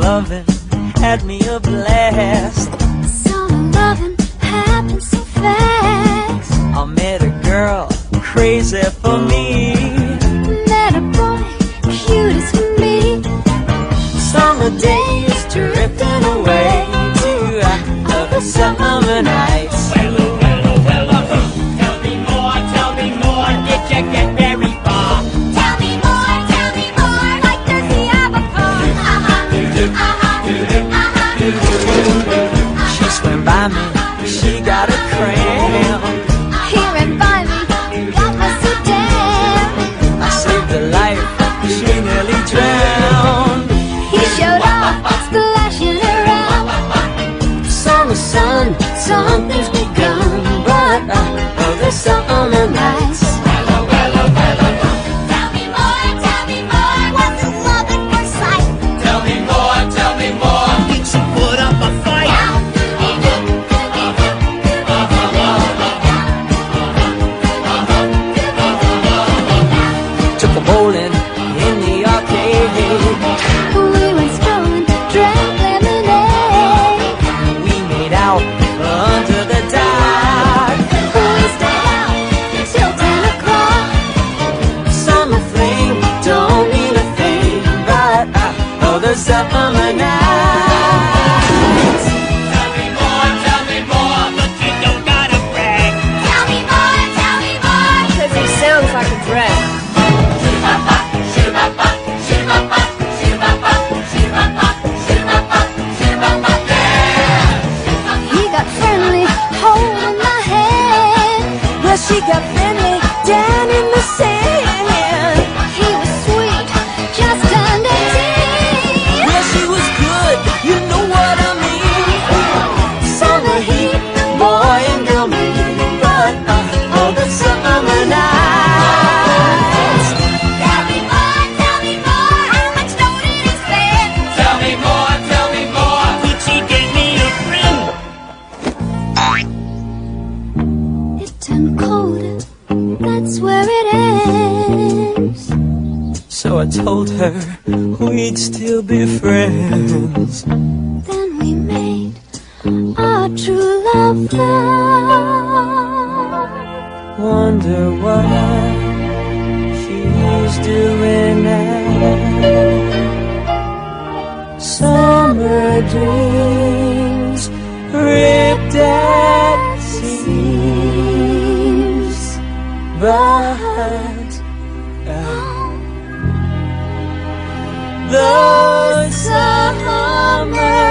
loving had me a blast. Summer loving happened so fast. I met a girl crazy for me. Met a boy cute as can be. Summer days drifting away to other summer nights. Did you get very far? Tell me more, like does he have a car? She swam by me, she got a cramp. He ran by me, got me so damn. I saved her life, she nearly drowned. He showed up, splashing around. Summer sun, something's begun, but other summer nights. Tell me more, what's the love at first sight? Tell me more. Did you put up a fight? Took a bowling in the arcade. We went strolling, drank lemonade. We made out under the dark. We stayed out till 10 o'clock. Summer fling don't mean a thing, but other summer nights. Tell me more, but you don't gotta brag. Tell me more, 'cause he sounds like a drag. he got friendly, holding my hand. Well, she got friendly down in the sand. He was sweet, just turned 18. Well, she was good, you know what I mean. Summer heat, boy and girl meet, but other summer nights. Tell me more, how much dough did he spend? Tell me more. Gucci gave me a friend. It turned colder, that's where it ends. So I told her we'd still be friends. Then we made our true love vow. Wonder what she's doing now. Summer dreams ripped at seams, but the summer